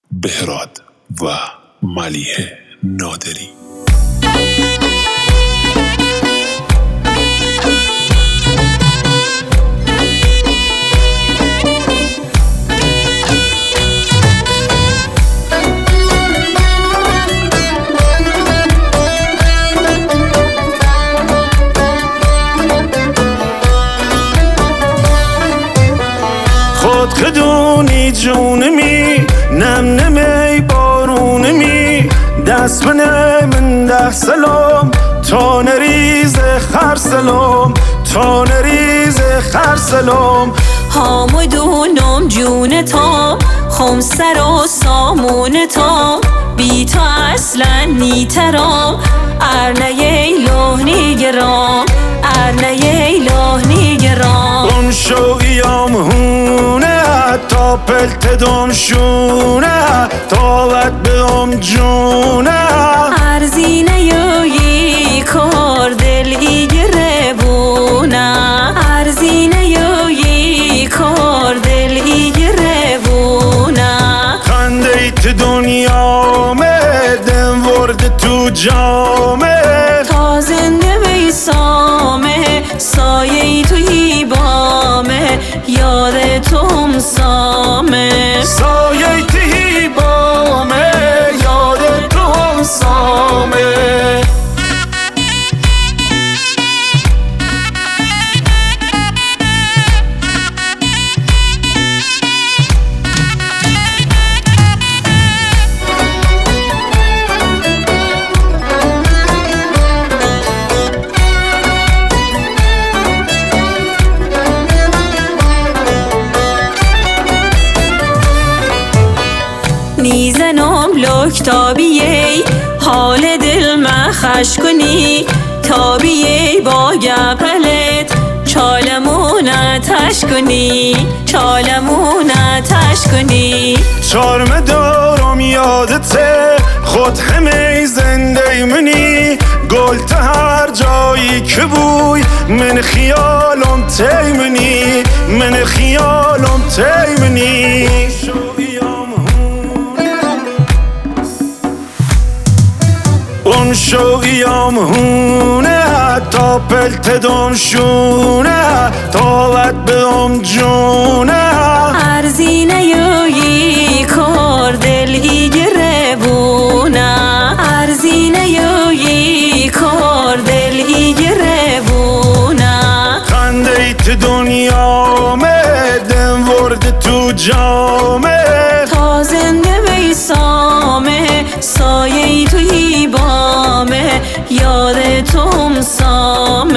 بهراد و ملیحه نادری. خود خدونی جونمی نم نمی بارونمی دست من ده سلام تا نریز خرسلام تا نریز خرسلام هامدونم جون تا خم سر و سامون تا بی تو اصلا نیترام ارنه لحنی گرام ارنه لحنی گرام اون شوقیام هونه تا پلت دم شونه تا ود بدم جونه ارزینه یوی کار دل ایگره بونه ارزینه یوی کار دل ایگره بونه خنده ایت دنیا دم ورد تو جامه تا زنده بیسامه سایه ای توی بامه یاد توم سامه سایه ای توی بامه یاد توم سامه نیزنم لک تابیه حال دل مخش کنی تابیه با گپلت چالمون اتش کنی چالمون اتش کنی چارم دارم یادته خود همه زنده منی گل تا هر جایی که بوی من خیالم تیمنی من خیالم تیمنی اون شوقیام هونه تا پلت دم شونه تا ود بدم جونه ارزینه یوی کار دل ایگره بونه ارزینه یوی کار دل ایگره بونه خنده ایت دنیا دم ورد تو جامه تا زنده بیسامه سایه ای توی بامه یاد توم سامه